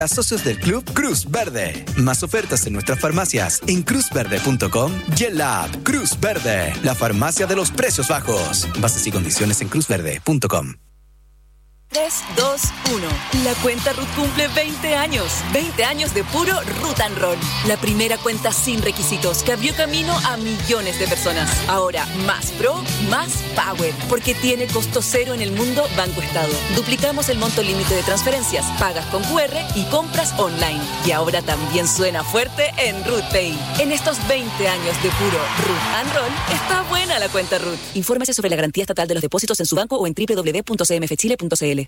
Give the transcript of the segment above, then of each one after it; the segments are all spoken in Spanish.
A socios del Club Cruz Verde. Más ofertas en nuestras farmacias en cruzverde.com y en la app Cruz Verde, la farmacia de los precios bajos. Bases y condiciones en cruzverde.com. 3, 2, 1. La cuenta RUT cumple 20 años. 20 años de puro Root and Roll. La primera cuenta sin requisitos que abrió camino a millones de personas. Ahora, más pro, más power. Porque tiene costo cero en el mundo Banco Estado. Duplicamos el monto límite de transferencias, pagas con QR y compras online. Y ahora también suena fuerte en RUT Pay. En estos 20 años de puro Root and Roll, está buena la cuenta RUT. Infórmese sobre la garantía estatal de los depósitos en su banco o en www.cmfchile.cl.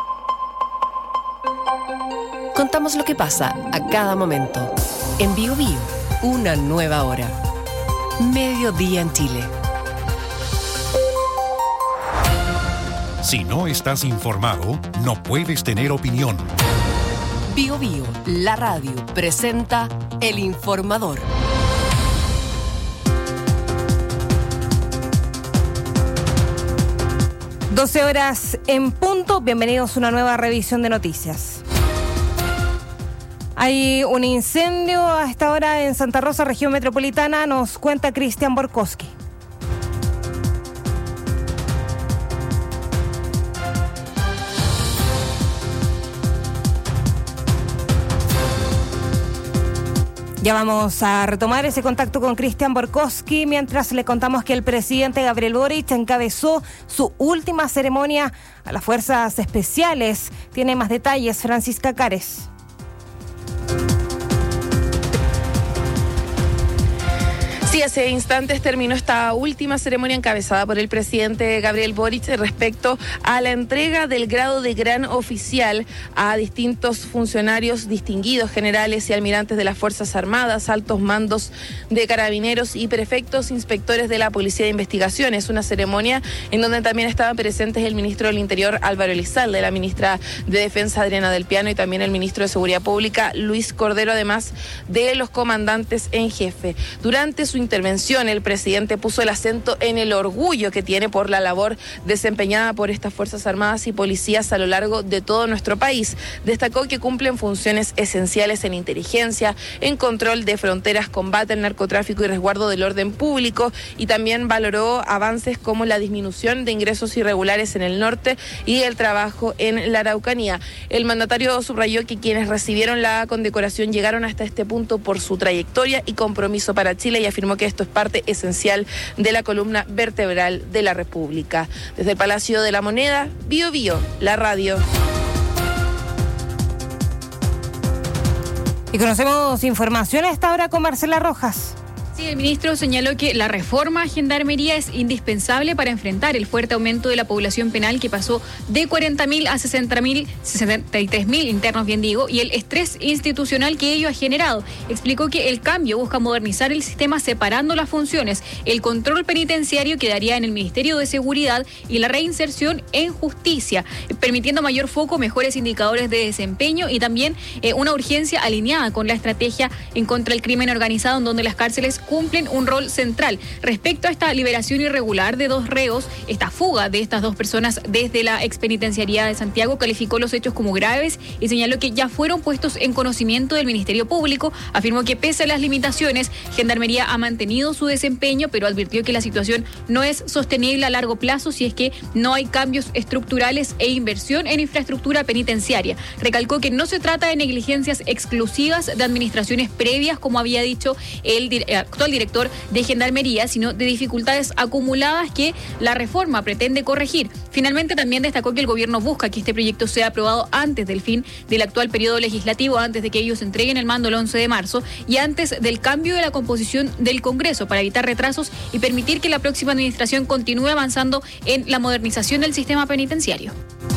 Contamos lo que pasa a cada momento. En BioBio, una nueva hora. Mediodía en Chile. Si no estás informado, no puedes tener opinión. BioBio, la radio, presenta El Informador. Doce horas en punto. Bienvenidos a una nueva revisión de noticias. Hay un incendio a esta hora en Santa Rosa, región metropolitana, nos cuenta Cristian Borkowski. Ya vamos a retomar ese contacto con Cristian Borkowski mientras le contamos que el presidente Gabriel Boric encabezó su última ceremonia a las Fuerzas Especiales. Tiene más detalles Francisca Cares. Sí, hace instantes terminó esta última ceremonia encabezada por el presidente Gabriel Boric respecto a la entrega del grado de gran oficial a distintos funcionarios distinguidos, generales y almirantes de las Fuerzas Armadas, altos mandos de carabineros y prefectos inspectores de la Policía de Investigaciones. Una ceremonia en donde también estaban presentes el ministro del Interior Álvaro Elizalde, la ministra de Defensa Adriana del Piano y también el ministro de Seguridad Pública Luis Cordero, además de los comandantes en jefe. Durante su intervención, el presidente puso el acento en el orgullo que tiene por la labor desempeñada por estas Fuerzas Armadas y policías a lo largo de todo nuestro país. Destacó que cumplen funciones esenciales en inteligencia, en control de fronteras, combate al narcotráfico y resguardo del orden público, y también valoró avances como la disminución de ingresos irregulares en el norte y el trabajo en la Araucanía. El mandatario subrayó que quienes recibieron la condecoración llegaron hasta este punto por su trayectoria y compromiso para Chile, y afirmó que esto es parte esencial de la columna vertebral de la República. Desde el Palacio de la Moneda, BioBio, la radio. Y conocemos información a esta hora con Marcela Rojas. Sí, el ministro señaló que la reforma a Gendarmería es indispensable para enfrentar el fuerte aumento de la población penal que pasó de 40.000 a 63.000 internos, bien digo, y el estrés institucional que ello ha generado. Explicó que el cambio busca modernizar el sistema separando las funciones. El control penitenciario quedaría en el Ministerio de Seguridad y la reinserción en Justicia, permitiendo mayor foco, mejores indicadores de desempeño y también una urgencia alineada con la estrategia en contra del crimen organizado, en donde las cárceles cumplen un rol central. Respecto a esta liberación irregular de 2 reos, esta fuga de estas 2 personas desde la expenitenciaría de Santiago, calificó los hechos como graves y señaló que ya fueron puestos en conocimiento del Ministerio Público. Afirmó que pese a las limitaciones, Gendarmería ha mantenido su desempeño, pero advirtió que la situación no es sostenible a largo plazo si es que no hay cambios estructurales e inversión en infraestructura penitenciaria. Recalcó que no se trata de negligencias exclusivas de administraciones previas, como había dicho el actual director de Gendarmería, sino de dificultades acumuladas que la reforma pretende corregir. Finalmente, también destacó que el gobierno busca que este proyecto sea aprobado antes del fin del actual periodo legislativo, antes de que ellos entreguen el mando el 11 de marzo y antes del cambio de la composición del Congreso, para evitar retrasos y permitir que la próxima administración continúe avanzando en la modernización del sistema penitenciario.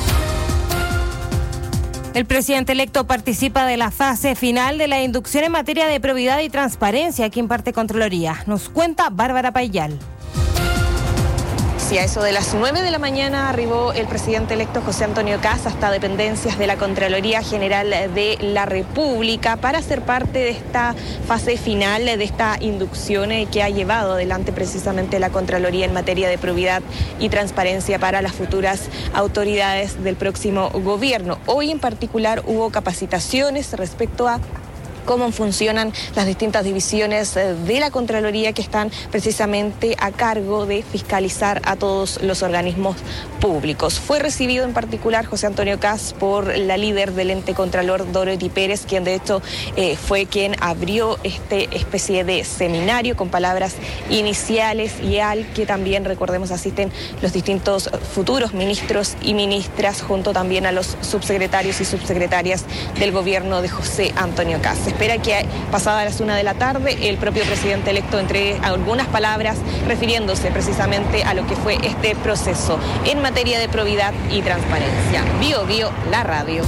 El presidente electo participa de la fase final de la inducción en materia de probidad y transparencia que imparte Contraloría. Nos cuenta Bárbara Payal. Sí, a eso de las 9 de la mañana arribó el presidente electo José Antonio Kast hasta dependencias de la Contraloría General de la República para ser parte de esta fase final, de esta inducción que ha llevado adelante precisamente la Contraloría en materia de probidad y transparencia para las futuras autoridades del próximo gobierno. Hoy en particular hubo capacitaciones respecto a cómo funcionan las distintas divisiones de la Contraloría que están precisamente a cargo de fiscalizar a todos los organismos públicos. Fue recibido en particular José Antonio Kast por la líder del ente contralor, Dorothy Pérez, quien de hecho fue quien abrió este especie de seminario con palabras iniciales y al que también, recordemos, asisten los distintos futuros ministros y ministras junto también a los subsecretarios y subsecretarias del gobierno de José Antonio Kast. Se espera que pasada las 1 de la tarde el propio presidente electo entregue algunas palabras refiriéndose precisamente a lo que fue este proceso en materia de probidad y transparencia. Bio Bio, la radio.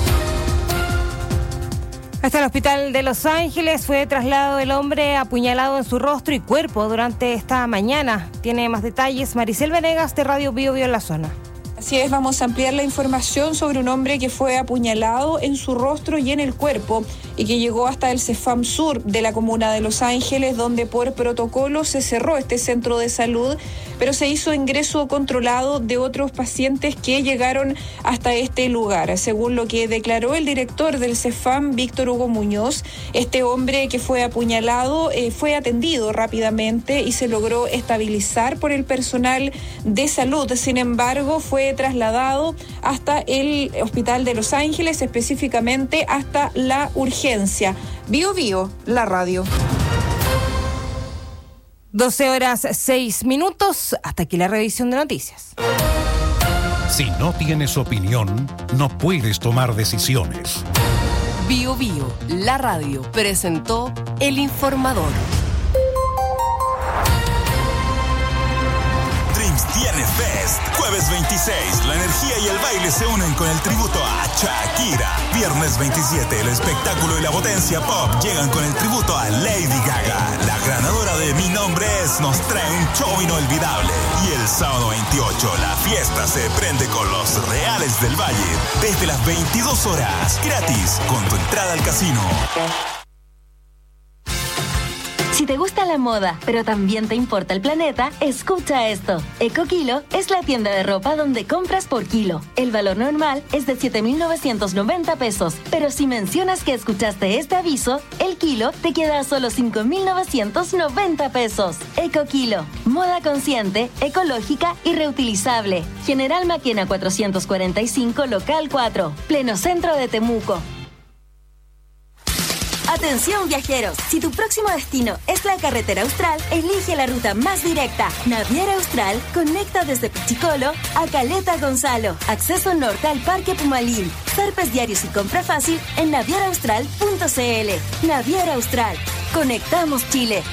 Hasta el hospital de Los Ángeles fue trasladado el hombre apuñalado en su rostro y cuerpo durante esta mañana. Tiene más detalles Maricel Venegas de Radio Bio Bio en la zona. Así es, vamos a ampliar la información sobre un hombre que fue apuñalado en su rostro y en el cuerpo y que llegó hasta el CEFAM Sur de la comuna de Los Ángeles, donde por protocolo se cerró este centro de salud, pero se hizo ingreso controlado de otros pacientes que llegaron hasta este lugar. Según lo que declaró el director del CEFAM, Víctor Hugo Muñoz, este hombre que fue apuñalado fue atendido rápidamente y se logró estabilizar por el personal de salud. Sin embargo, fue trasladado hasta el hospital de Los Ángeles, específicamente hasta la urgencia. Bio Bio, la radio. 12:06. Hasta aquí la revisión de noticias. Si no tienes opinión, no puedes tomar decisiones. Bio Bio, la radio, presentó El Informador. Tiene Fest. Jueves 26, la energía y el baile se unen con el tributo a Shakira. Viernes 27, el espectáculo y la potencia pop llegan con el tributo a Lady Gaga. La ganadora de Mi Nombre Es nos trae un show inolvidable. Y el sábado 28, la fiesta se prende con los Reales del Valle. Desde las 22 horas, gratis, con tu entrada al casino. Si te gusta la moda, pero también te importa el planeta, escucha esto. EcoKilo es la tienda de ropa donde compras por kilo. El valor normal es de 7.990 pesos, pero si mencionas que escuchaste este aviso, el kilo te queda a solo 5.990 pesos. EcoKilo, moda consciente, ecológica y reutilizable. General Maquena 445, local 4, pleno centro de Temuco. Atención viajeros, si tu próximo destino es la carretera austral, elige la ruta más directa. Naviera Austral conecta desde Pichicolo a Caleta Gonzalo. Acceso norte al Parque Pumalín. Zarpes diarios y compra fácil en navieraaustral.cl. Naviera Austral. Conectamos Chile.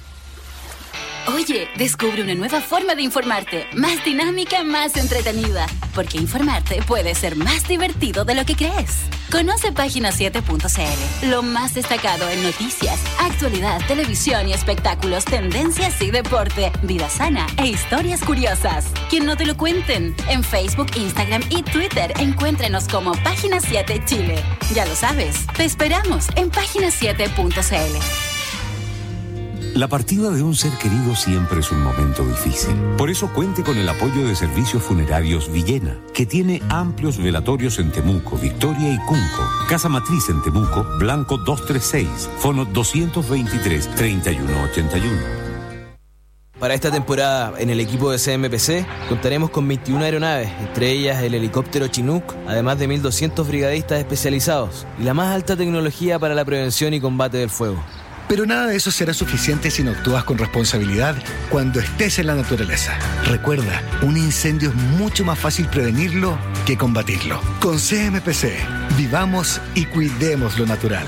Oye, descubre una nueva forma de informarte, más dinámica, más entretenida, porque informarte puede ser más divertido de lo que crees. Conoce página7.cl, lo más destacado en noticias, actualidad, televisión y espectáculos, tendencias y deporte, vida sana e historias curiosas. Que no te lo cuenten. En Facebook, Instagram y Twitter, encuéntrenos como Página 7 Chile. Ya lo sabes, te esperamos en página7.cl. La partida de un ser querido siempre es un momento difícil. Por eso cuente con el apoyo de Servicios Funerarios Villena, que tiene amplios velatorios en Temuco, Victoria y Cunco. Casa Matriz en Temuco, Blanco 236, fono 223-3181. Para esta temporada, en el equipo de CMPC, contaremos con 21 aeronaves, entre ellas el helicóptero Chinook, además de 1.200 brigadistas especializados y la más alta tecnología para la prevención y combate del fuego. Pero nada de eso será suficiente si no actúas con responsabilidad cuando estés en la naturaleza. Recuerda, un incendio es mucho más fácil prevenirlo que combatirlo. Con CMPC, vivamos y cuidemos lo natural.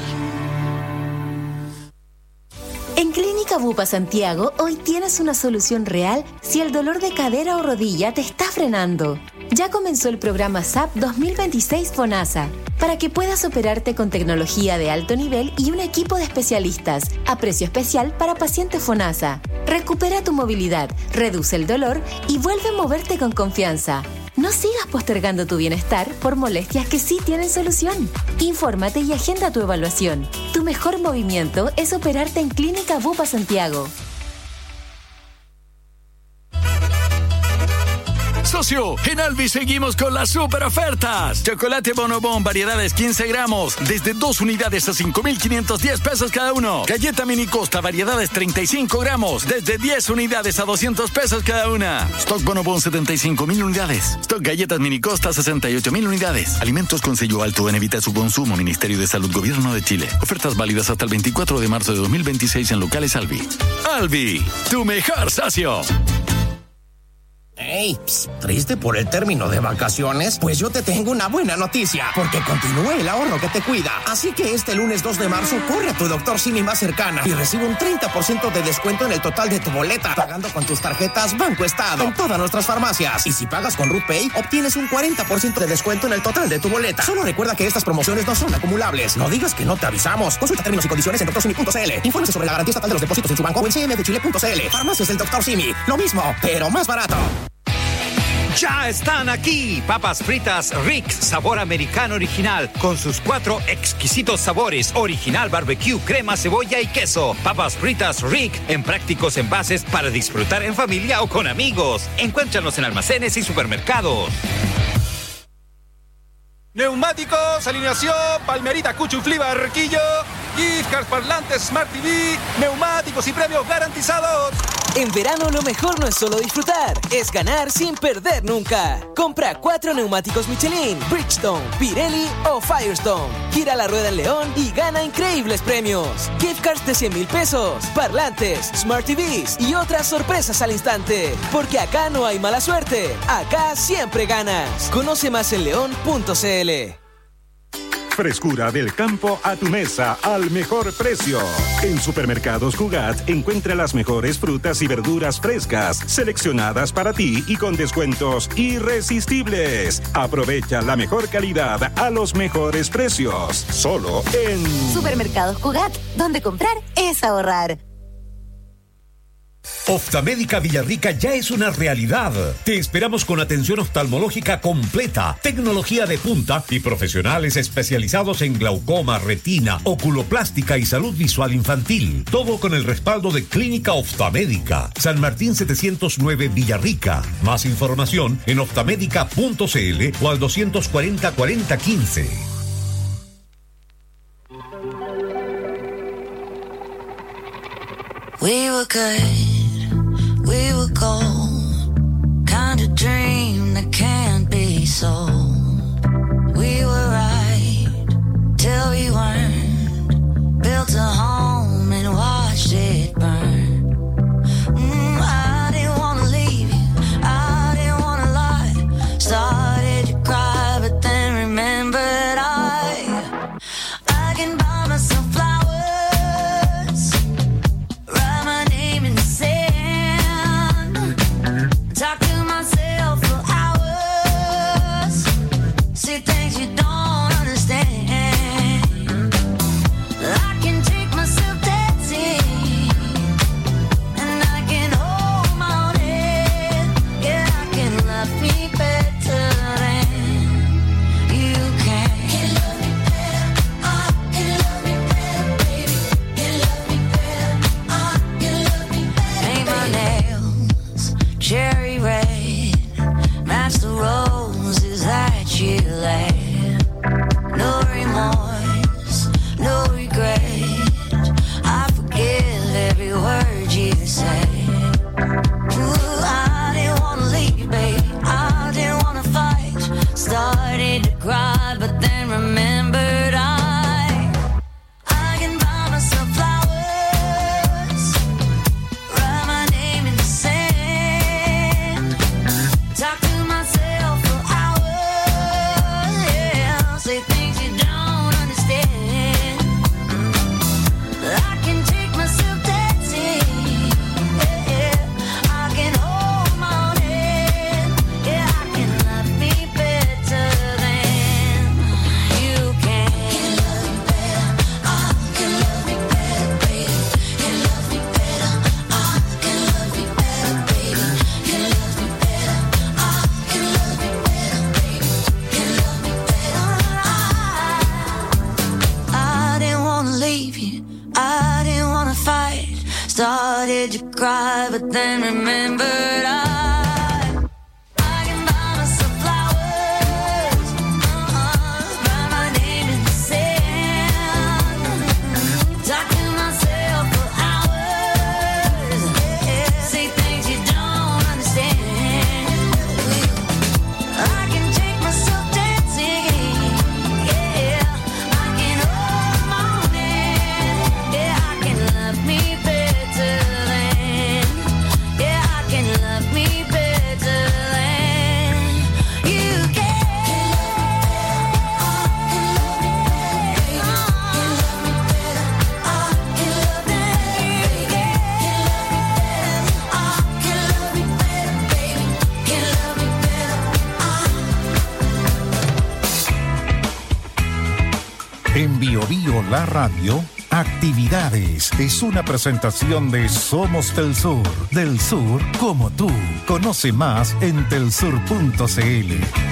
En Clínica Bupa Santiago, hoy tienes una solución real si el dolor de cadera o rodilla te está frenando. Ya comenzó el programa SAP 2026 FONASA. para que puedas operarte con tecnología de alto nivel y un equipo de especialistas a precio especial para pacientes FONASA. Recupera tu movilidad, reduce el dolor y vuelve a moverte con confianza. No sigas postergando tu bienestar por molestias que sí tienen solución. Infórmate y agenda tu evaluación. Tu mejor movimiento es operarte en Clínica Bupa Santiago. Socio, en Albi seguimos con las super ofertas. Chocolate Bonobón, variedades 15 gramos, desde 2 unidades a 5,510 pesos cada uno. Galleta Mini Costa, variedades 35 gramos, desde 10 unidades a 200 pesos cada una. Stock Bonobón, 75,000 unidades. Stock Galletas Mini Costa, 68,000 unidades. Alimentos con sello alto en evita su consumo. Ministerio de Salud, Gobierno de Chile. Ofertas válidas hasta el 24 de marzo de 2026 en locales Albi. Albi, tu mejor socio. Hey, ¿triste por el término de vacaciones? Pues yo te tengo una buena noticia, porque continúa el ahorro que te cuida. Así que este lunes 2 de marzo, corre a tu Dr. Simi más cercana y recibe un 30% de descuento en el total de tu boleta, pagando con tus tarjetas Banco Estado en todas nuestras farmacias. Y si pagas con RutPay, obtienes un 40% de descuento en el total de tu boleta. Solo recuerda que estas promociones no son acumulables. No digas que no te avisamos. Consulta términos y condiciones en drsimi.cl. Infórmese sobre la garantía estatal de los depósitos en su banco o en cmdchile.cl. Farmacias del Dr. Simi. Lo mismo, pero más barato. Ya están aquí, papas fritas Rick, sabor americano original, con sus 4 exquisitos sabores, original barbecue, crema, cebolla y queso. Papas fritas Rick, en prácticos envases para disfrutar en familia o con amigos. Encuéntranos en almacenes y supermercados. Neumáticos, alineación, Palmerita, Cuchuflí, Barquillo, gift cards, parlantes, Smart TV, neumáticos y premios garantizados. En verano lo mejor no es solo disfrutar, es ganar sin perder nunca. Compra 4 neumáticos Michelin, Bridgestone, Pirelli o Firestone. Gira la rueda en León y gana increíbles premios. Gift cards de 100,000 pesos, parlantes, Smart TVs y otras sorpresas al instante. Porque acá no hay mala suerte, acá siempre ganas. Conoce más en león.cl. Frescura del campo a tu mesa al mejor precio. En Supermercados Cugat encuentra las mejores frutas y verduras frescas, seleccionadas para ti y con descuentos irresistibles. Aprovecha la mejor calidad a los mejores precios. Solo en Supermercados Cugat, donde comprar es ahorrar. Oftalmédica Villarrica ya es una realidad. Te esperamos con atención oftalmológica completa, tecnología de punta y profesionales especializados en glaucoma, retina, oculoplástica y salud visual infantil. Todo con el respaldo de Clínica Oftalmédica. San Martín 709 Villarrica. Más información en oftalmédica.cl o al 240 40 15. We were good, we were gold, kind of dream that can't be sold. We were right till we weren't, built a home and watched it burn. I didn't want to leave you, I didn't want to lie, started to cry but then remembered I can buy myself flowers. Talk to myself for hours. made you cry, but then remembered I can buy myself flowers, write my name in the sand, talk to myself for hours, say things you don't understand. I can take myself dancing, yeah, I can hold my hand, yeah, I can love me better than, yeah, I can love me better than you can. En Bio Bio La Radio, Actividades es una presentación de Somos del Sur como tú. Conoce más en telsur.cl.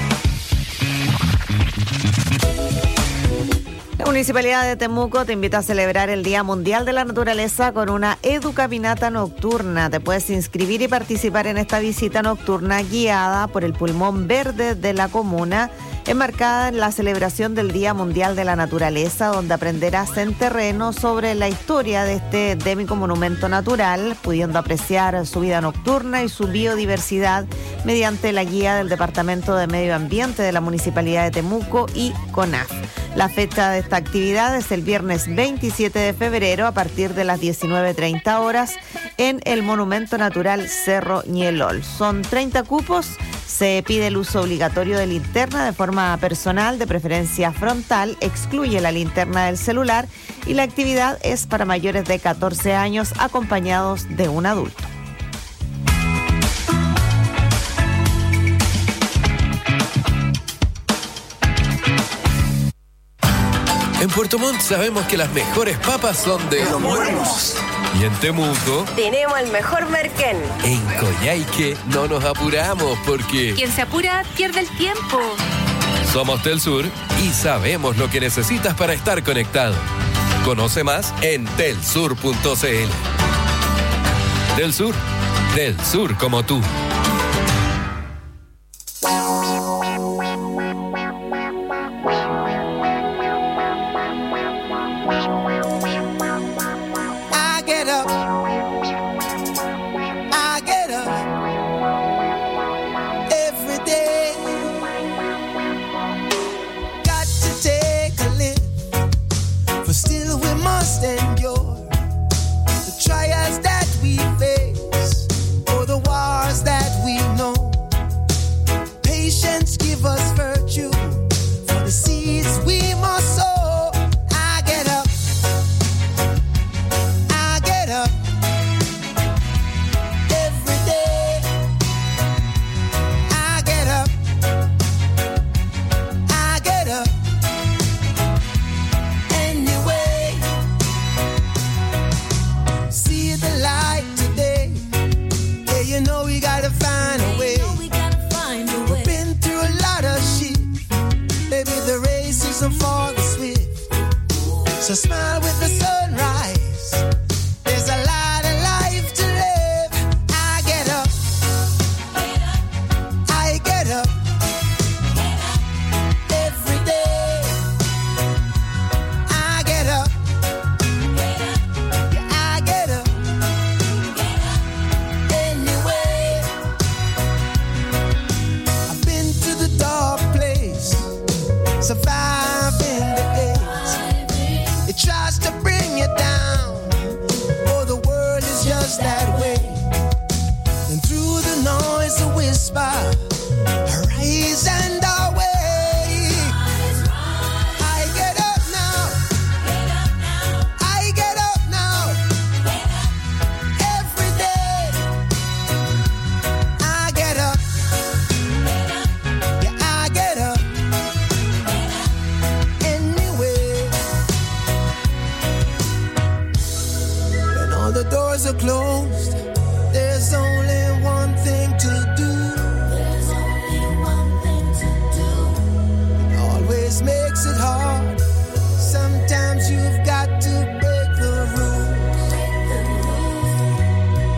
La Municipalidad de Temuco te invita a celebrar el Día Mundial de la Naturaleza con una educaminata nocturna. Te puedes inscribir y participar en esta visita nocturna guiada por el pulmón verde de la comuna, enmarcada en la celebración del Día Mundial de la Naturaleza, donde aprenderás en terreno sobre la historia de este endémico monumento natural, pudiendo apreciar su vida nocturna y su biodiversidad mediante la guía del Departamento de Medio Ambiente de la Municipalidad de Temuco y CONAF. La fecha de esta actividad es el viernes 27 de febrero a partir de las 19:30 horas en el Monumento Natural Cerro Ñelol. Son 30 cupos. Se pide el uso obligatorio de linterna de forma personal, de preferencia frontal, excluye la linterna del celular y la actividad es para mayores de 14 años acompañados de un adulto. En Puerto Montt sabemos que las mejores papas son de Los Buenos. Y en Temuco Tenemos el mejor merquén. En Coyhaique no nos apuramos porque Quien se apura pierde el tiempo. somos del Sur y sabemos lo que necesitas para estar conectado. Conoce más en telsur.cl. Del Sur como tú. So smile with the sunrise. There's a lot of life to live. I get up. I get up. Every day. I get up. Yeah, I get up. Anyway. I've been to the dark place. Surviving the days. It tries to bring you down. Oh, the world is just that way. And through the noise, a whisper, arise and away. I get up now. I get up now. Every day. I get up. Yeah, I get up. Anyway. When all the doors are closed, there's only one thing to do. It always makes it hard. Sometimes you've got to break the rules.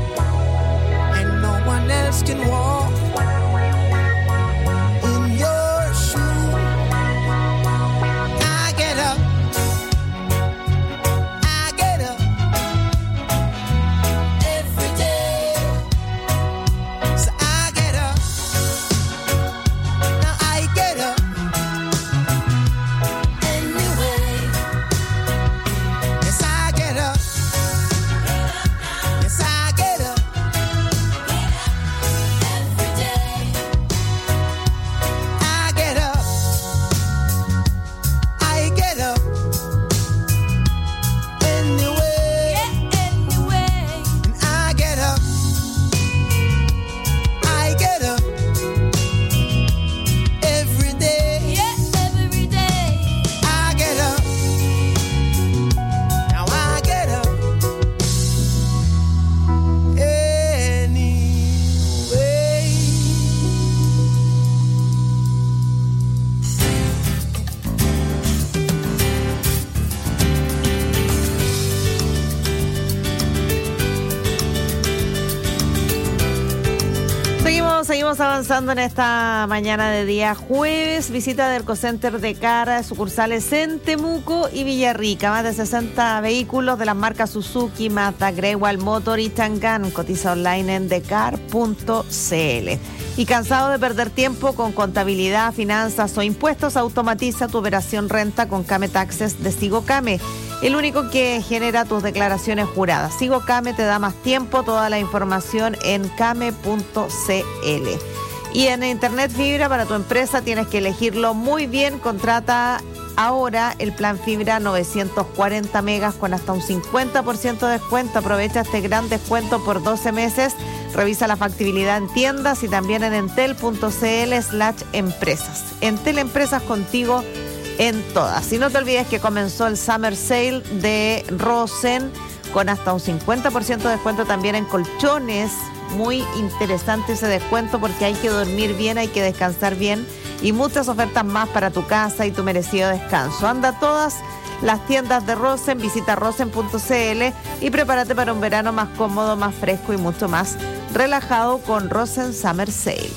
seguimos avanzando en esta mañana de día jueves. Visita del Ecocenter de Cara, sucursales en Temuco y Villarrica. Más de 60 vehículos de las marcas Suzuki, Mazda, Greywall Motor y Chang'an. Cotiza online en decar.cl. Y cansado de perder tiempo con contabilidad, finanzas o impuestos, automatiza tu operación renta con Kame Taxes de Sigocame, el único que genera tus declaraciones juradas. Sigocame te da más tiempo, toda la información en kame.cl. Y en Internet Fibra para tu empresa tienes que elegirlo muy bien. Contrata ahora el plan Fibra 940 megas con hasta un 50% de descuento. Aprovecha este gran descuento por 12 meses. Revisa la factibilidad en tiendas y también en entel.cl/empresas. Entel Empresas, contigo en todas. Y no te olvides que comenzó el Summer Sale de Rosen con hasta un 50% de descuento también en colchones. Muy interesante ese descuento porque hay que dormir bien, hay que descansar bien y muchas ofertas más para tu casa y tu merecido descanso. Anda a todas las tiendas de Rosen, visita rosen.cl y prepárate para un verano más cómodo, más fresco y mucho más relajado con Rosen Summer Sale.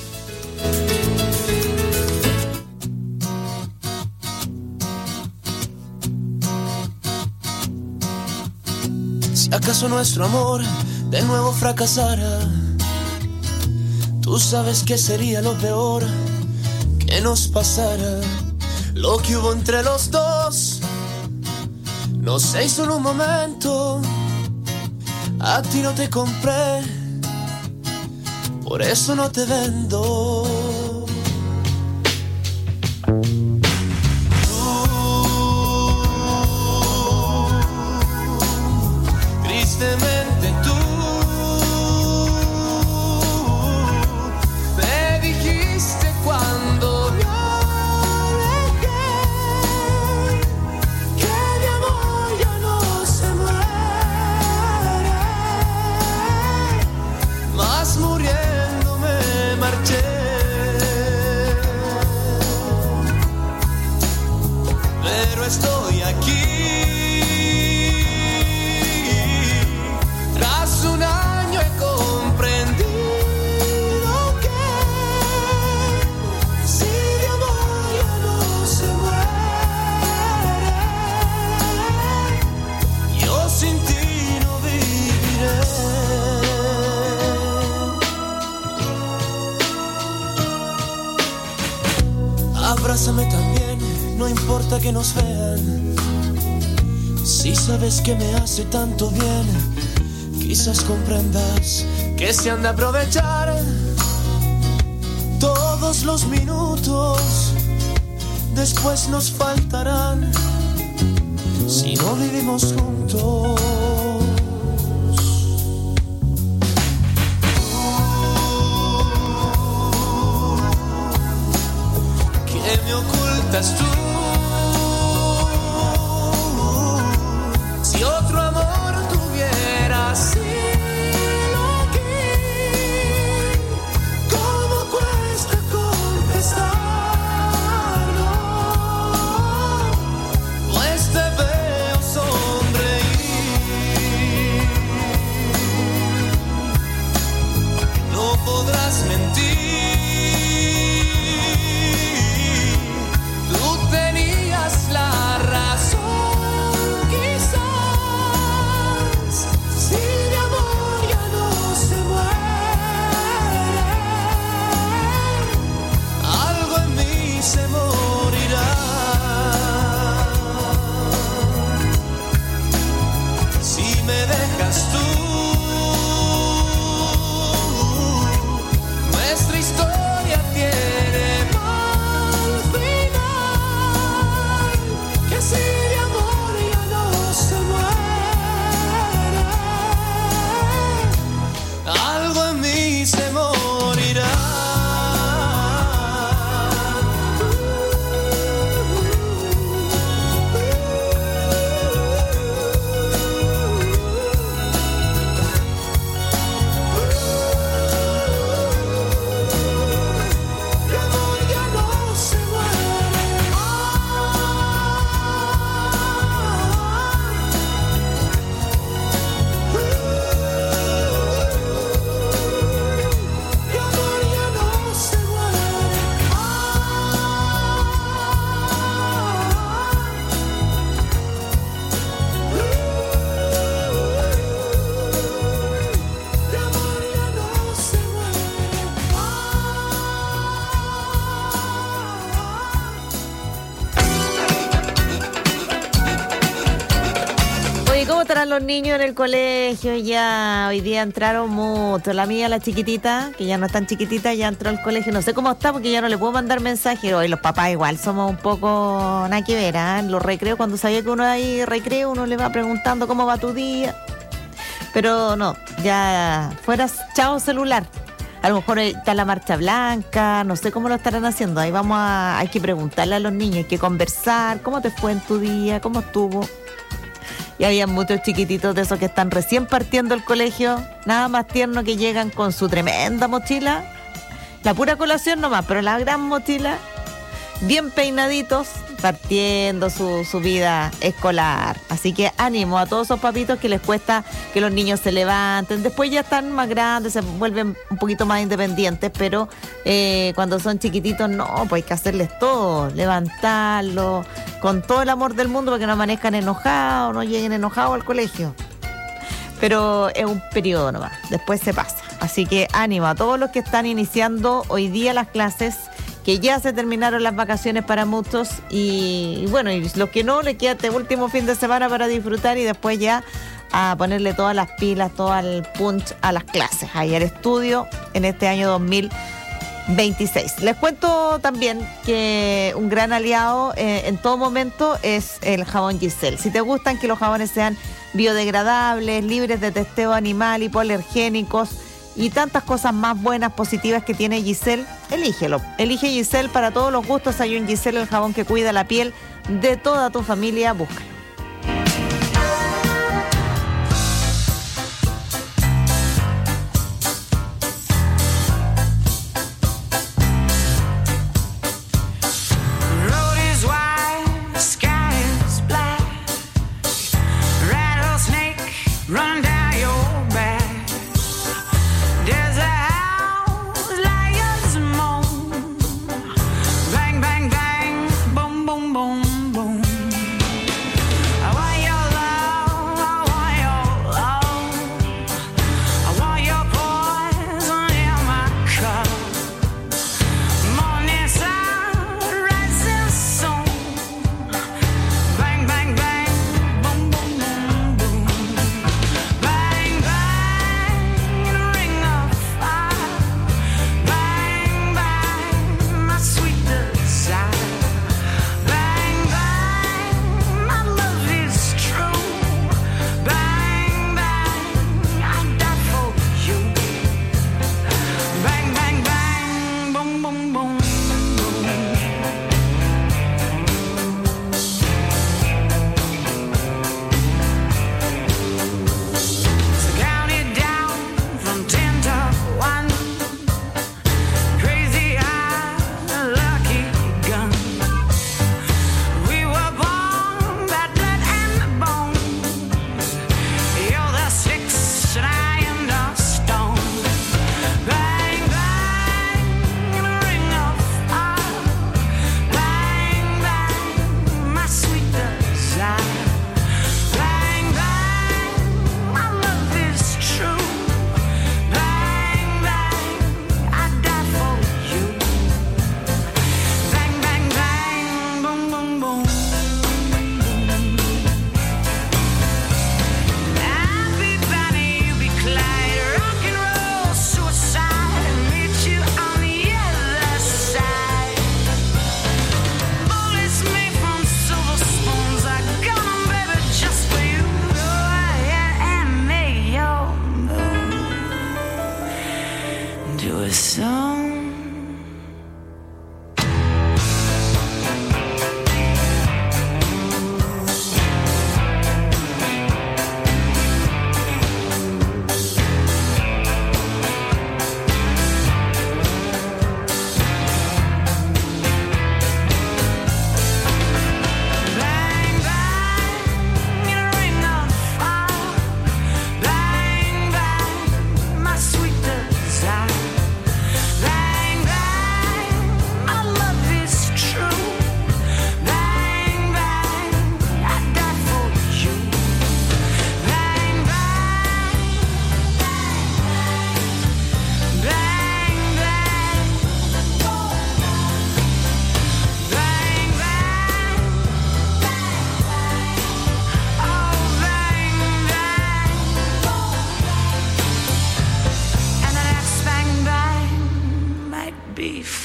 Si acaso nuestro amor de nuevo fracasara, tú sabes que sería lo peor que nos pasara. Lo que hubo entre los dos no se hizo en un momento. A ti no te compré, por eso no te vendo. Tristemente tú me dijiste cuando me alejé que mi amor ya no se muere, mas muriendo me marché. Pero estoy aquí tras un año, he comprendido que si de amor ya no se muere, yo sin ti no viviré. Abrázame también, no importa que nos vean. Si sabes que me hace tanto bien, quizás comprendas que se han de aprovechar todos los minutos, después nos faltarán si no vivimos juntos. ¿Qué me ocultas tú? Si otro amor tuviera sido aquí, ¿cómo cuesta confesarlo? Pues te veo sonreír. No podrás mentir. Tú te ¿Cómo estarán los niños en el colegio? Ya hoy día entraron muchos. La mía, la chiquitita, que ya no es tan chiquitita, ya entró al colegio. No sé cómo está porque ya no le puedo mandar mensajes. Hoy los papás igual somos un poco nada que ver, ¿eh? En los recreos, cuando sabía que uno hay recreo, uno le va preguntando cómo va tu día. Pero no, ya fuera, chao celular. A lo mejor está la marcha blanca, no sé cómo lo estarán haciendo. Ahí hay que preguntarle a los niños, hay que conversar, ¿cómo te fue en tu día? ¿Cómo estuvo? Y había muchos chiquititos de esos que están recién partiendo el colegio, nada más tierno, que llegan con su tremenda mochila, la pura colación nomás, pero la gran mochila, bien peinaditos, partiendo su vida escolar. Así que ánimo a todos esos papitos que les cuesta que los niños se levanten. Después ya están más grandes, se vuelven un poquito más independientes, pero cuando son chiquititos no, pues hay que hacerles todo, levantarlos con todo el amor del mundo para que no amanezcan enojados, no lleguen enojados al colegio. Pero es un periodo nomás, después se pasa. Así que ánimo a todos los que están iniciando hoy día las clases, que ya se terminaron las vacaciones para muchos y bueno, y los que no, les queda este último fin de semana para disfrutar y después ya a ponerle todas las pilas, todo el punch a las clases, ahí al estudio en este año 2026. Les cuento también que un gran aliado en todo momento es el jabón Giselle. Si te gustan que los jabones sean biodegradables, libres de testeo animal, hipoalergénicos y tantas cosas más buenas, positivas que tiene Giselle, elígelo. Elige Giselle, para todos los gustos hay un Giselle, el jabón que cuida la piel de toda tu familia. Búscalo.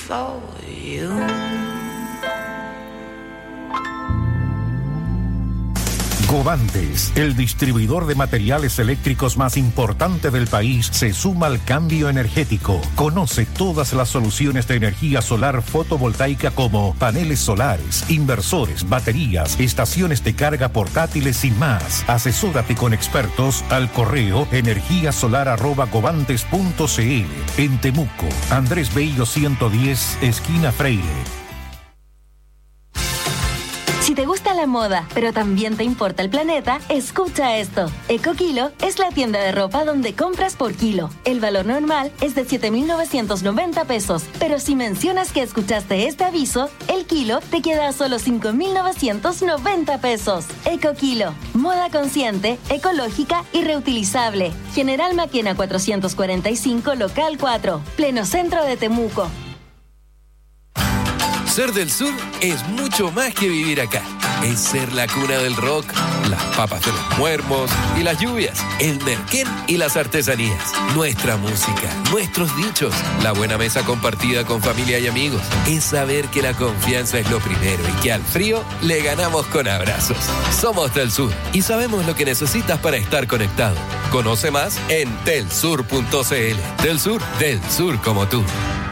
for you. Govantes, el distribuidor de materiales eléctricos más importante del país, se suma al cambio energético. Conoce todas las soluciones de energía solar fotovoltaica como paneles solares, inversores, baterías, estaciones de carga portátiles y más. Asesórate con expertos al correo energiasolar@govantes.cl. En Temuco, Andrés Bello 110, esquina Freire. Si te gusta la moda, pero también te importa el planeta, escucha esto. EcoKilo es la tienda de ropa donde compras por kilo. El valor normal es de 7,990 pesos, pero si mencionas que escuchaste este aviso, el kilo te queda a solo 5,990 pesos. EcoKilo, moda consciente, ecológica y reutilizable. General Maquena 445, local 4, pleno centro de Temuco. Ser del sur es mucho más que vivir acá. Es ser la cuna del rock, las papas de los muermos y las lluvias, el merquén y las artesanías, nuestra música, nuestros dichos, la buena mesa compartida con familia y amigos. Es saber que la confianza es lo primero y que al frío le ganamos con abrazos. Somos del sur y sabemos lo que necesitas para estar conectado. Conoce más en telsur.cl. Del sur como tú.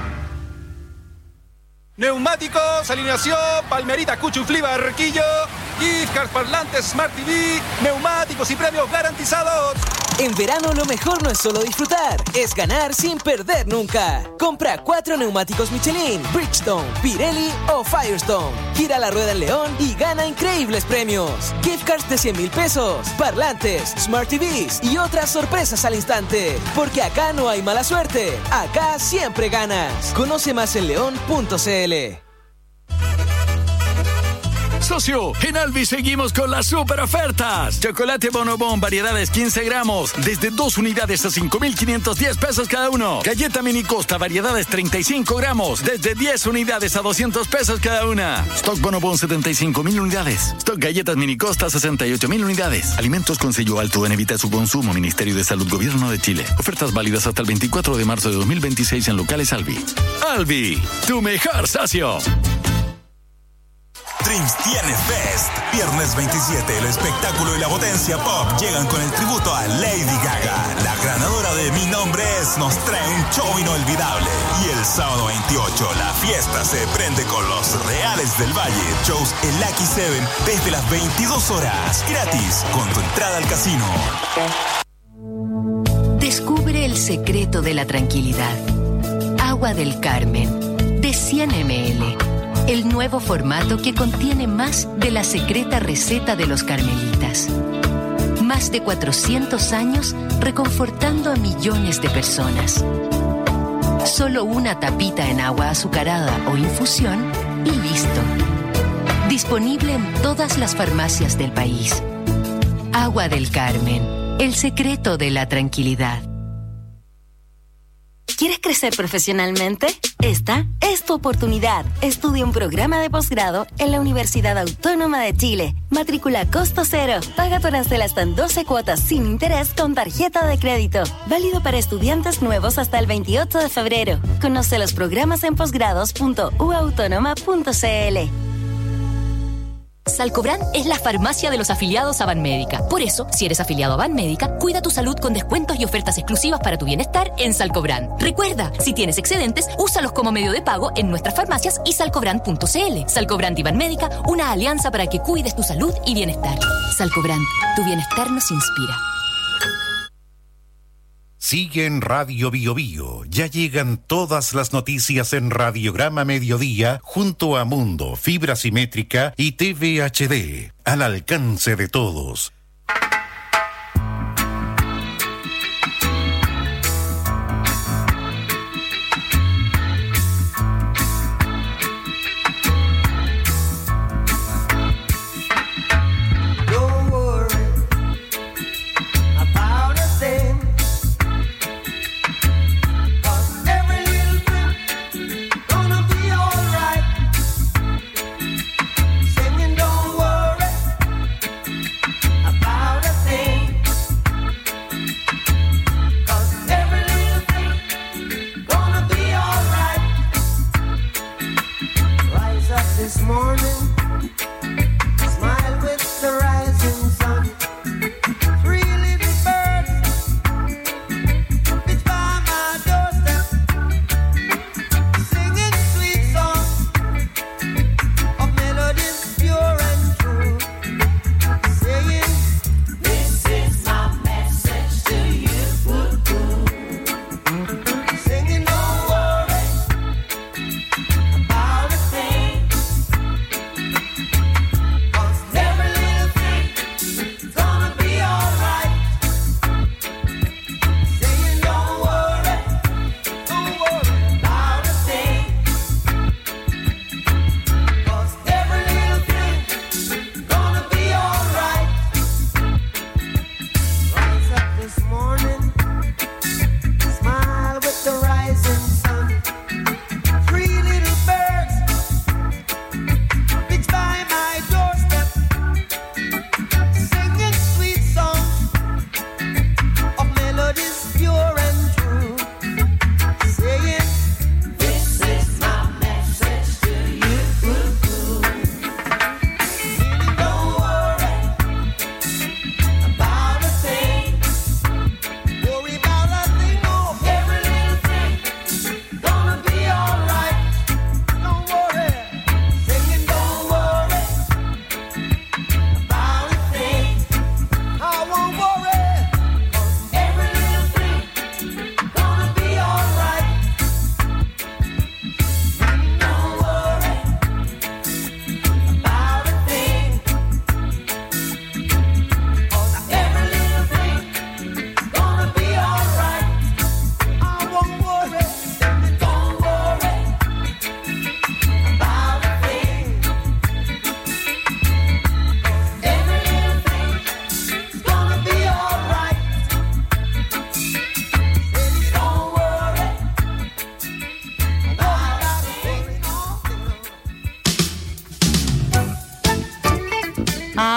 Neumáticos, alineación, Palmerita, Cuchuflí, Barquillo, gift cards, parlantes, Smart TV, neumáticos y premios garantizados. En verano lo mejor no es solo disfrutar, es ganar sin perder nunca. Compra 4 neumáticos Michelin, Bridgestone, Pirelli o Firestone. Gira la rueda en León y gana increíbles premios. Gift cards de 100,000 pesos, parlantes, Smart TVs y otras sorpresas al instante. Porque acá no hay mala suerte, acá siempre ganas. Conoce más en león.cl. Socio, en Albi seguimos con las super ofertas. Chocolate Bonobón, variedades 15 gramos, desde 2 unidades a 5,510 pesos cada uno. Galleta Mini Costa, variedades 35 gramos, desde 10 unidades a 200 pesos cada una. Stock Bonobón, 75,000 unidades. Stock Galletas Mini Costa, 68,000 unidades. Alimentos con sello alto en evita su consumo. Ministerio de Salud, Gobierno de Chile. Ofertas válidas hasta el 24 de marzo de 2026 en locales Albi. Albi, tu mejor socio. Dreams tiene Fest. Viernes 27, el espectáculo y la potencia pop llegan con el tributo a Lady Gaga. La ganadora de Mi Nombre Es nos trae un show inolvidable. Y el sábado 28, la fiesta se prende con los Reales del Valle. Shows en Lucky 7 desde las 22 horas. Gratis, con tu entrada al casino. Descubre el secreto de la tranquilidad. Agua del Carmen, de 100 ml. El nuevo formato que contiene más de la secreta receta de los carmelitas. Más de 400 años reconfortando a millones de personas. Solo una tapita en agua azucarada o infusión y listo. Disponible en todas las farmacias del país. Agua del Carmen, el secreto de la tranquilidad. ¿Quieres crecer profesionalmente? Esta es tu oportunidad. Estudia un programa de posgrado en la Universidad Autónoma de Chile. Matrícula costo cero. Paga tu arancel hasta en 12 cuotas sin interés con tarjeta de crédito. Válido para estudiantes nuevos hasta el 28 de febrero. Conoce los programas en posgrados.uautónoma.cl. Salcobran es la farmacia de los afiliados a Banmédica. Por eso, si eres afiliado a Banmédica, cuida tu salud con descuentos y ofertas exclusivas para tu bienestar en Salcobran. Recuerda, si tienes excedentes, úsalos como medio de pago en nuestras farmacias y salcobran.cl. Salcobran y Banmédica, una alianza para que cuides tu salud y bienestar. Salcobran, tu bienestar nos inspira. Sigue en Radio Bio Bio. Ya llegan todas las noticias en Radiograma Mediodía junto a Mundo, Fibra Simétrica y TV HD. Al alcance de todos.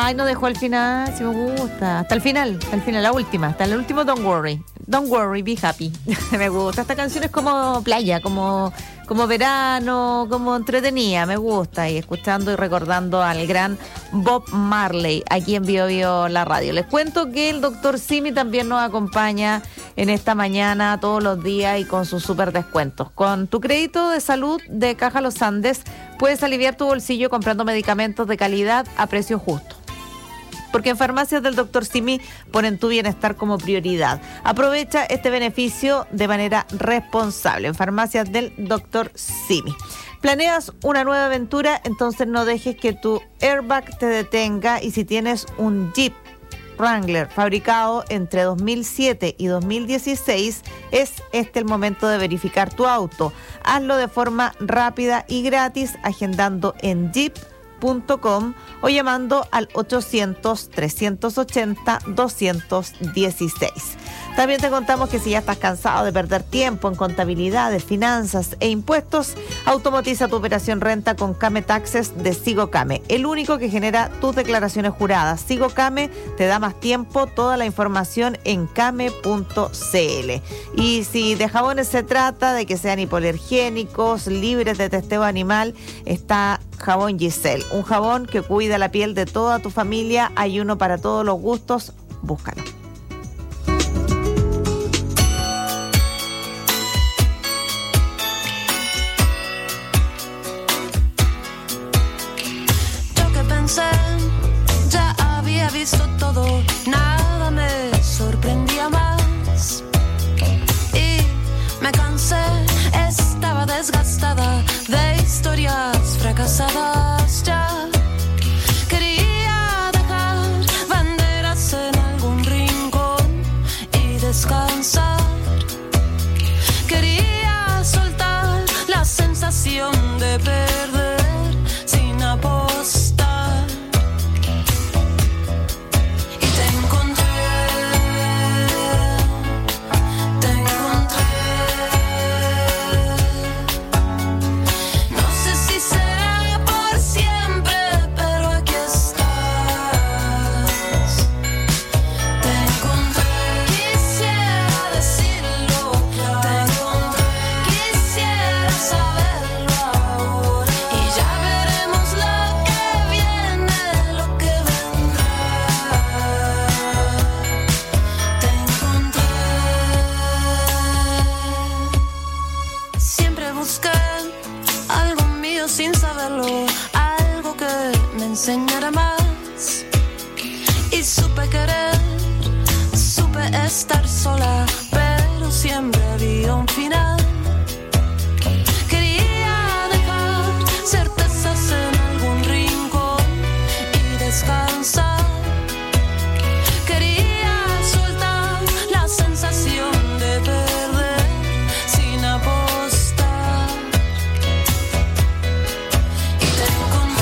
Ay, no dejó el final, si me gusta. Hasta el final, la última, hasta el último Don't Worry, Be Happy. Me gusta, esta canción es como playa, como verano, como entretenida, me gusta. Y escuchando y recordando al gran Bob Marley aquí en Bio Bio La Radio. Les cuento que el doctor Simi también nos acompaña en esta mañana todos los días y con sus super descuentos. Con tu crédito de salud de Caja Los Andes puedes aliviar tu bolsillo comprando medicamentos de calidad a precio justo. Porque en Farmacias del Dr. Simi ponen tu bienestar como prioridad. Aprovecha este beneficio de manera responsable en Farmacias del Dr. Simi. ¿Planeas una nueva aventura? Entonces no dejes que tu airbag te detenga, y si tienes un Jeep Wrangler fabricado entre 2007 y 2016, es este el momento de verificar tu auto. Hazlo de forma rápida y gratis agendando en jeep.com o llamando al 800-380-216. También te contamos que si ya estás cansado de perder tiempo en contabilidad, de finanzas e impuestos, automatiza tu operación renta con Came Taxes de SigoCame, el único que genera tus declaraciones juradas. SigoCame te da más tiempo, toda la información en came.cl. Y si de jabones se trata, de que sean hipoalergénicos, libres de testeo animal, está Jabón Giselle, un jabón que cuida la piel de toda tu familia. Hay uno para todos los gustos, búscalo. Ya había visto todo, nada me sorprendía más. Y me cansé, estaba desgastada de historias fracasadas ya. Quería dejar banderas en algún rincón y descansar. Quería soltar la sensación de perder sin apostar. Enseñar más y supe querer, supe estar sola, pero siempre había un final. Quería dejar certezas en algún rincón y descansar. Quería soltar la sensación de perder sin apostar. Y te encontré.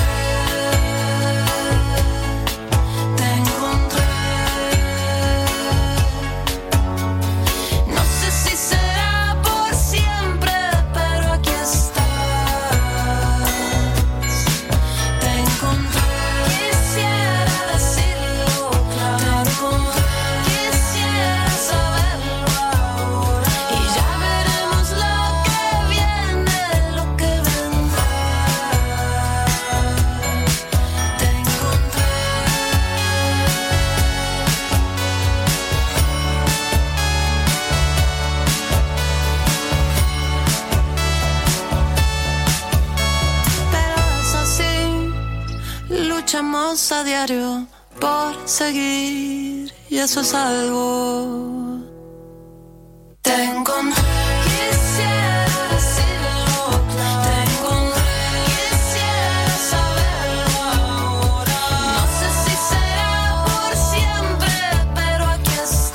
Luchamos a diario por seguir y eso es algo. Te encontré. Quisiera decirlo claro. Te encontré. Quisiera saberlo ahora. No sé si será por siempre, pero aquí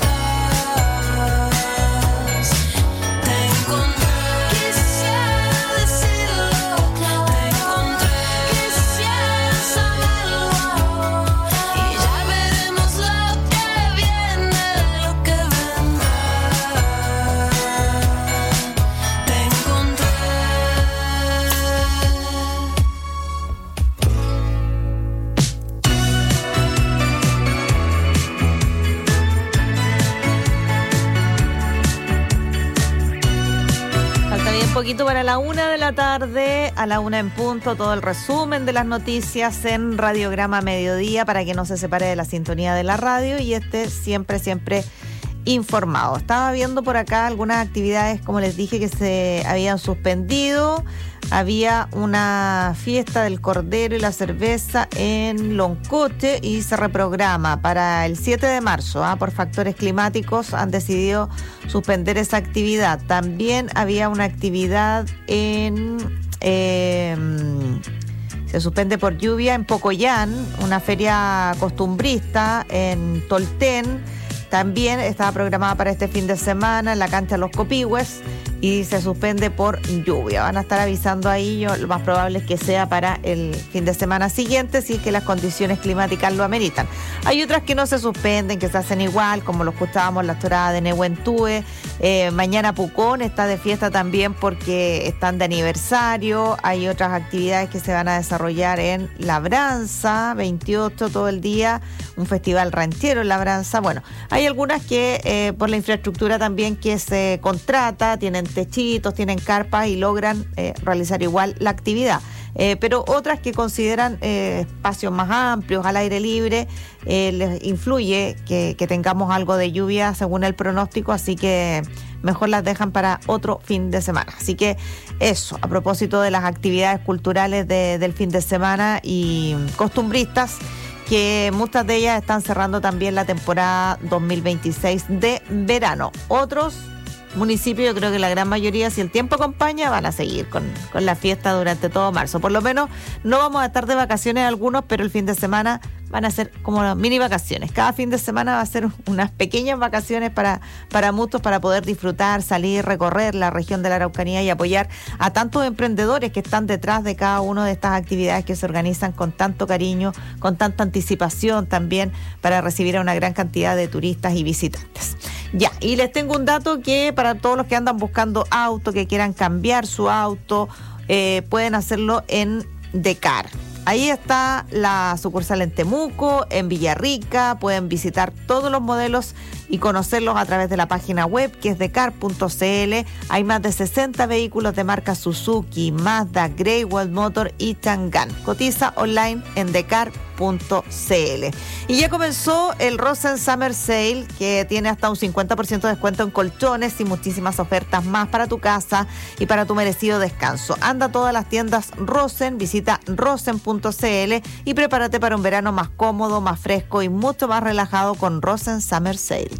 estás. Te encontré. Quisiera decirlo claro. Te encontré. Quisiera saberlo ahora. Y ya veremos lo que viene, lo que vendrá. poquito para la 1:00 p.m, a la 1:00 en punto, todo el resumen de las noticias en Radiograma Mediodía para que no se separe de la sintonía de la radio y esté siempre informado. Estaba viendo por acá algunas actividades, como les dije, que se habían suspendido. Había una fiesta del Cordero y la Cerveza en Loncoche y se reprograma para el 7 de marzo. Por factores climáticos han decidido suspender esa actividad. También había una actividad se suspende por lluvia en Pocoyán, una feria costumbrista en Tolten. También estaba programada para este fin de semana en la cancha Los Copihue y se suspende por lluvia. Van a estar avisando ahí, lo más probable es que sea para el fin de semana siguiente, si es que las condiciones climáticas lo ameritan. Hay otras que no se suspenden, que se hacen igual, como lo escuchábamos, la torada de Nehuentúe. Mañana Pucón está de fiesta también porque están de aniversario. Hay otras actividades que se van a desarrollar en Labranza, 28 todo el día, un festival ranchero en Labranza. Bueno, hay algunas que por la infraestructura también que se contrata, tienen techitos, tienen carpas y logran realizar igual la actividad. Pero otras que consideran espacios más amplios, al aire libre, les influye que tengamos algo de lluvia según el pronóstico, así que mejor las dejan para otro fin de semana. Así que eso, a propósito de las actividades culturales del fin de semana y costumbristas, que muchas de ellas están cerrando también la temporada 2026 de verano. Otros municipios, yo creo que la gran mayoría, si el tiempo acompaña, van a seguir con la fiesta durante todo marzo. Por lo menos no vamos a estar de vacaciones algunos, pero el fin de semana van a ser como mini vacaciones. Cada fin de semana va a ser unas pequeñas vacaciones para muchos, para poder disfrutar, salir, recorrer la región de la Araucanía y apoyar a tantos emprendedores que están detrás de cada una de estas actividades que se organizan con tanto cariño, con tanta anticipación también, para recibir a una gran cantidad de turistas y visitantes. Ya, y les tengo un dato que para todos los que andan buscando auto, que quieran cambiar su auto, pueden hacerlo en Decar. Ahí está la sucursal en Temuco, en Villarrica. Pueden visitar todos los modelos y conocerlos a través de la página web, que es decar.cl. Hay más de 60 vehículos de marca Suzuki, Mazda, Greywald Motor y Chang'an. Cotiza online en decar.cl. Y ya comenzó el Rosen Summer Sale, que tiene hasta un 50% de descuento en colchones y muchísimas ofertas más para tu casa y para tu merecido descanso. Anda a todas las tiendas Rosen, visita rosen.cl y prepárate para un verano más cómodo, más fresco y mucho más relajado con Rosen Summer Sale.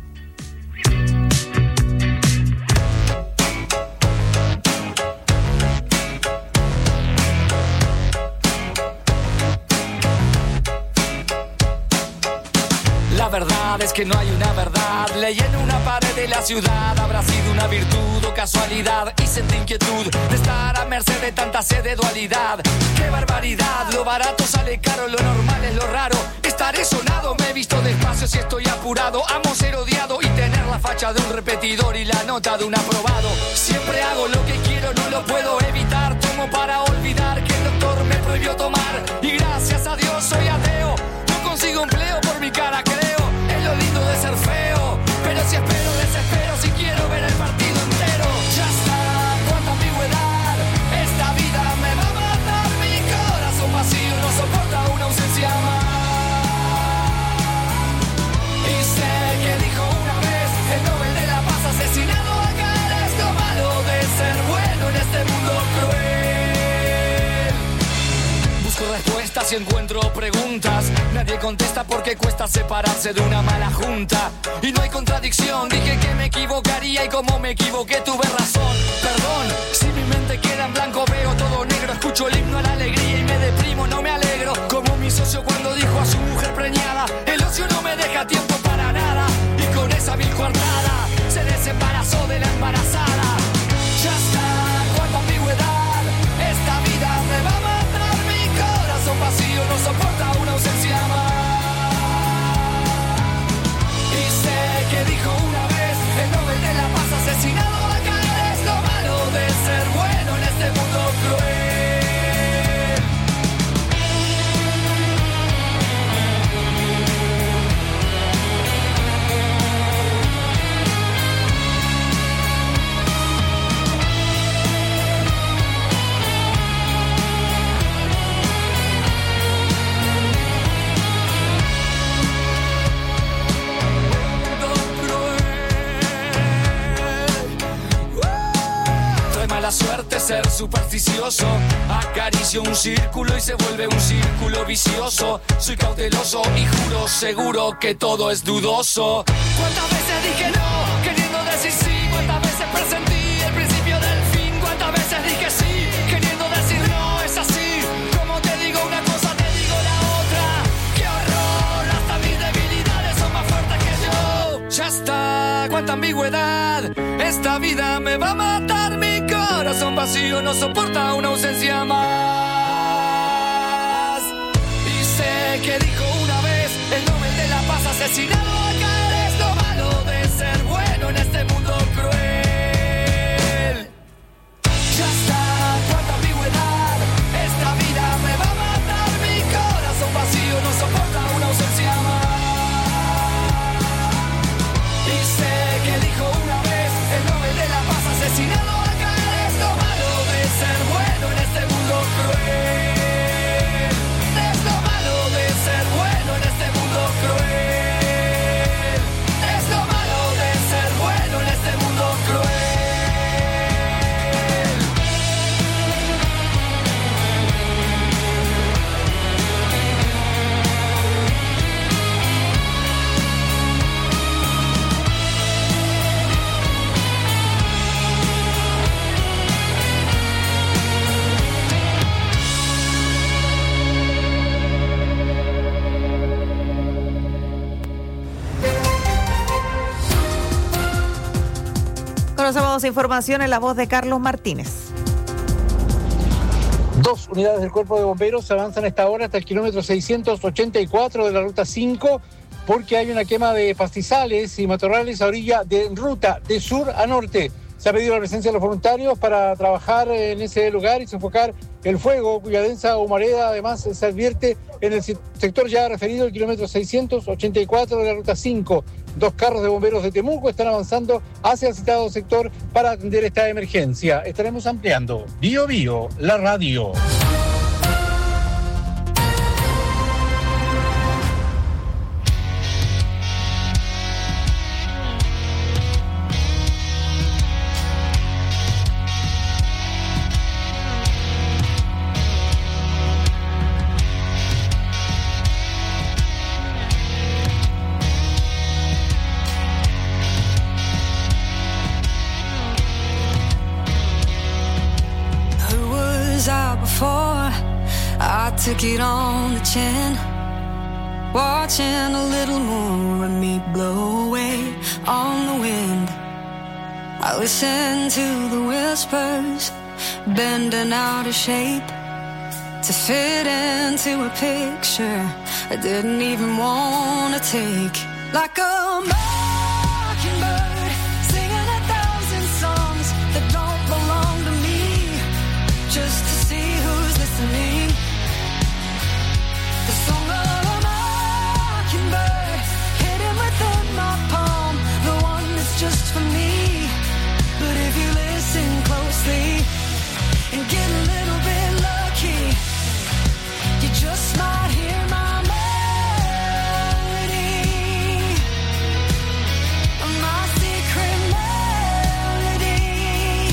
La verdad es que no hay una verdad. Leí en una pared de la ciudad. Habrá sido una virtud o casualidad. Y sentí inquietud de estar a merced de tanta sed de dualidad. ¡Qué barbaridad! Lo barato sale caro, lo normal es lo raro. Estaré sonado, me he visto despacio si estoy apurado. Amo ser odiado y tener la facha de un repetidor y la nota de un aprobado. Siempre hago lo que quiero, no lo puedo evitar. Tomo para olvidar que el doctor me prohibió tomar. Y gracias a Dios soy ateo. No consigo empleo por mi cara, creo. Es lo lindo de ser feo. Pero si espero, desespero si quiero ver el partido entero. Ya está, cuánta ambigüedad. Esta vida me va a matar. Mi corazón vacío no soporta una ausencia más. Y sé que dijo una vez el Nobel de la Paz asesinado acá. Es lo malo de ser bueno en este mundo cruel. Busco respuestas y encuentro preguntas. Nadie contesta porque cuesta separarse de una mala junta. Y no hay contradicción, dije que me equivocaría y como me equivoqué tuve razón. Perdón, si mi mente queda en blanco veo todo negro. Escucho el himno a la alegría y me deprimo, no me alegro. Como mi socio cuando dijo a su mujer preñada: el ocio no me deja tiempo para nada. Y con esa vil coartada se desembarazó de la embarazada. Ya está, cuánta ambigüedad. Esta vida me va a matar. Mi corazón vacío no soporta una ausencia más. Y sé que dijo una vez el Nobel de la Paz asesinado acá. Es lo malo de ser bueno en este mundo cruel. ser supersticioso. Acaricio un círculo y se vuelve un círculo vicioso. Soy cauteloso y juro seguro que todo es dudoso. ¿Cuántas veces dije no, queriendo decir sí? ¿Cuántas veces presentí el principio del fin? ¿Cuántas veces dije sí, queriendo decir no? Es así, como te digo una cosa, te digo la otra. ¡Qué horror! Hasta mis debilidades son más fuertes que yo. Ya está, cuánta ambigüedad. Esta vida me va a matar, mi corazón vacío no soporta una ausencia más. Y sé que dijo una vez el Nobel de la Paz asesinado a caer. Es lo malo de ser bueno en este mundo cruel. Ya está, cuánta ambigüedad. Esta vida me va a matar, mi corazón vacío no soporta una ausencia más. Y sé que dijo una vez el Nobel de la Paz asesinado a caer. Es lo malo de ser bueno en este mundo cruel. Es lo malo de ser bueno en este mundo cruel. Es lo malo de ser bueno en este mundo cruel. Conocemos información en la voz de Carlos Martínez. 2 unidades del Cuerpo de Bomberos avanzan a esta hora hasta el kilómetro 684 de la Ruta 5 porque hay una quema de pastizales y matorrales a orilla de ruta de sur a norte. Se ha pedido la presencia de los voluntarios para trabajar en ese lugar y sofocar el fuego, cuya densa humareda además se advierte en el sector ya referido, el kilómetro 684 de la Ruta 5. 2 carros de bomberos de Temuco están avanzando hacia el citado sector para atender esta emergencia. Estaremos ampliando. Bio Bio, la radio. I took it on the chin, watching a little more of me blow away on the wind. I listened to the whispers, bending out of shape to fit into a picture I didn't even want to take. Like a mockingbird, singing 1,000 songs that don't belong to me, just to see who's listening. The song of a mockingbird, hidden within my palm, the one that's just for me. But if you listen closely and get a little bit lucky, you just might hear my melody, my secret melody.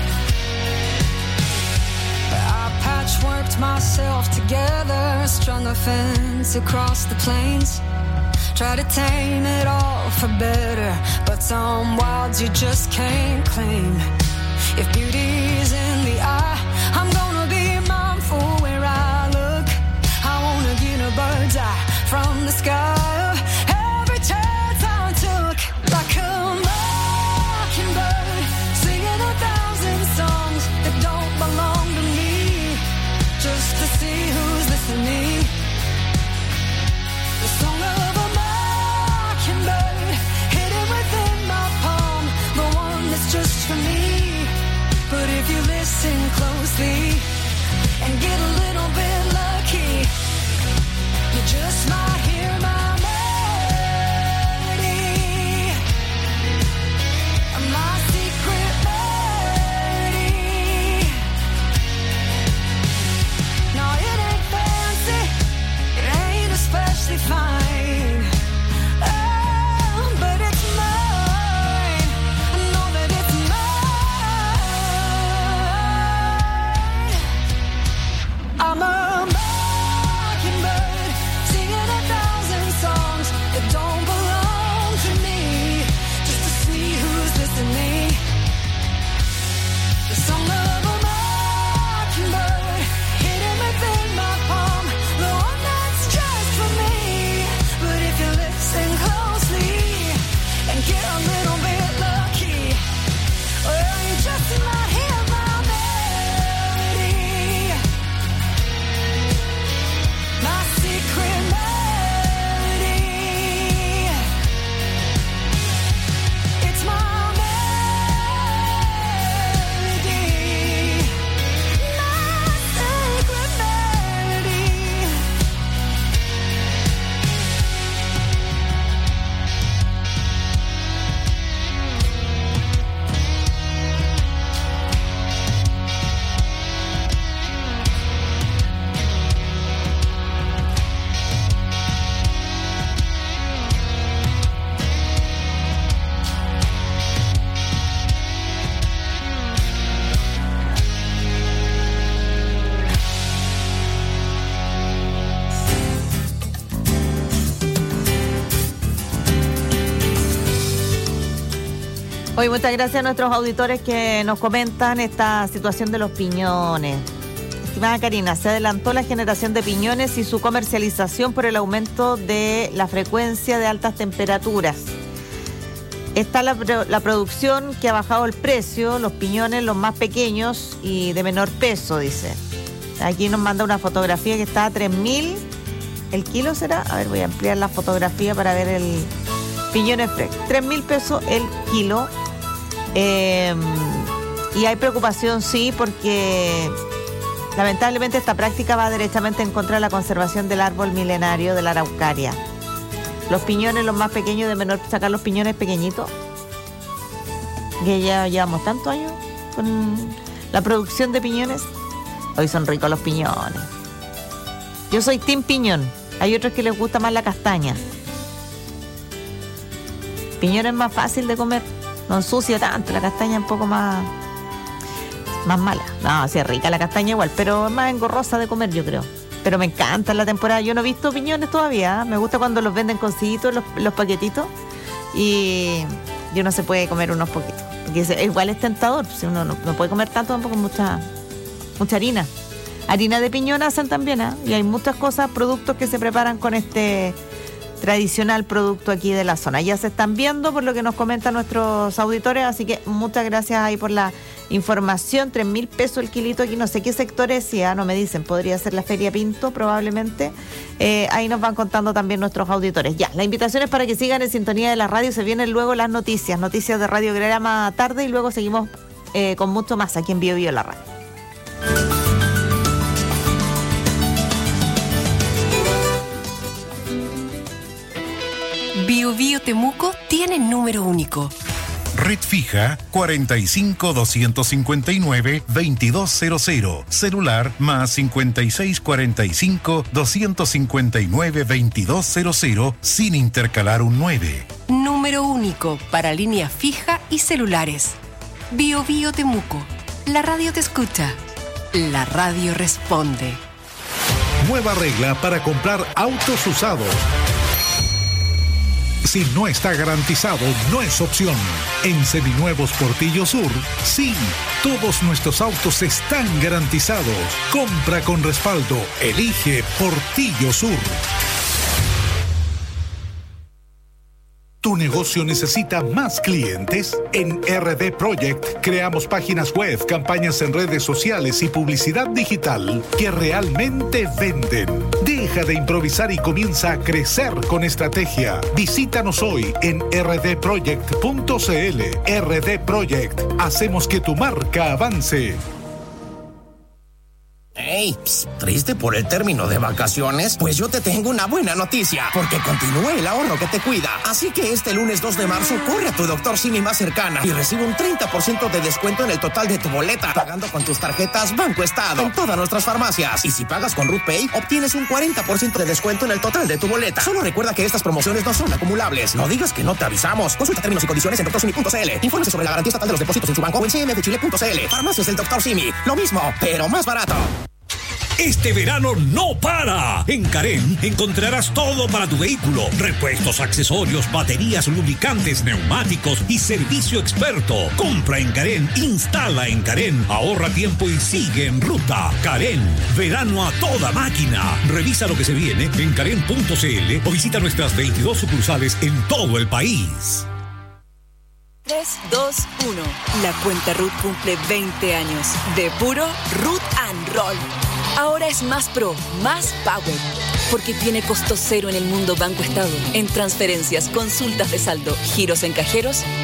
I patchworked myself together, strung a fence across the plains, try to tame it all for better, but some wilds you just can't claim. If beauty's in the eye, I'm gonna be mindful where I look. I wanna get a bird's eye from the sky of every chance I took. Like a mockingbird, singing 1,000 songs that don't belong to me, just to see who's listening. The song of a mockingbird, hidden within my palm, the one that's just for me. But if you listen close Hoy muchas gracias a nuestros auditores que nos comentan esta situación de los piñones. Estimada Karina, se adelantó la generación de piñones y su comercialización por el aumento de la frecuencia de altas temperaturas. Está la producción que ha bajado el precio, los piñones, los más pequeños y de menor peso, dice. Aquí nos manda una fotografía que está a 3.000 el kilo, ¿será? A ver, voy a ampliar la fotografía para ver el piñones fresh. 3.000 pesos el kilo. Y hay preocupación, sí, porque lamentablemente esta práctica va derechamente en contra de la conservación del árbol milenario de la araucaria. Los piñones, los más pequeños, de menor, sacar los piñones pequeñitos, que ya llevamos tantos años con la producción de piñones. Hoy son ricos los piñones. Yo soy team piñón. Hay otros que les gusta más la castaña. Piñón es más fácil de comer, no ensucia tanto. La castaña es un poco más mala. No, sí es rica la castaña igual, pero es más engorrosa de comer, yo creo. Pero me encanta la temporada. Yo no he visto piñones todavía. Me gusta cuando los venden con sillitos, los paquetitos. Y uno se puede comer unos poquitos. Porque igual es tentador. Si uno no puede comer tanto, tampoco mucha harina. Harina de piñón hacen también, ¿eh? Y hay muchas cosas, productos que se preparan con este tradicional producto aquí de la zona. Ya se están viendo por lo que nos comentan nuestros auditores, así que muchas gracias ahí por la información. 3.000 pesos el kilito aquí, no sé qué sectores, sí, no me dicen, podría ser la Feria Pinto probablemente. Ahí nos van contando también nuestros auditores. Ya, la invitación es para que sigan en sintonía de la radio, se vienen luego las noticias de Radiograma tarde y luego seguimos con mucho más aquí en Bio Bio la radio. Bio Bio Temuco tiene número único. Red fija 45-259-2200. Celular más 5645-259-2200 sin intercalar un 9. Número único para línea fija y celulares. Bio Bio Temuco. La radio te escucha. La radio responde. Nueva regla para comprar autos usados. Si no está garantizado, no es opción. En Seminuevos Portillo Sur, sí, todos nuestros autos están garantizados. Compra con respaldo. Elige Portillo Sur. ¿Tu negocio necesita más clientes? En RD Project creamos páginas web, campañas en redes sociales y publicidad digital que realmente venden. Deja de improvisar y comienza a crecer con estrategia. Visítanos hoy en rdproject.cl. RD Project. Hacemos que tu marca avance. Hey, ¿triste por el término de vacaciones? Pues yo te tengo una buena noticia, porque continúa el ahorro que te cuida. Así que este lunes 2 de marzo corre a tu Dr. Simi más cercana y recibe un 30% de descuento en el total de tu boleta, pagando con tus tarjetas Banco Estado en todas nuestras farmacias. Y si pagas con RutPay, obtienes un 40% de descuento en el total de tu boleta. Solo recuerda que estas promociones no son acumulables. No digas que no te avisamos. Consulta términos y condiciones en drsimi.cl. Infórmese sobre la garantía estatal de los depósitos en su banco o en cmdchile.cl. Farmacias del Dr. Simi. Lo mismo, pero más barato. Este verano no para. En Carén encontrarás todo para tu vehículo: repuestos, accesorios, baterías, lubricantes, neumáticos y servicio experto. Compra en Carén, instala en Carén, ahorra tiempo y sigue en ruta. Carén, verano a toda máquina. Revisa lo que se viene en carén.cl o visita nuestras 22 sucursales en todo el país. 3, 2, 1. La cuenta RUT cumple 20 años de puro Root and Roll. Ahora es más pro, más power, porque tiene costo cero en el mundo Banco Estado, en transferencias, consultas de saldo, giros en cajeros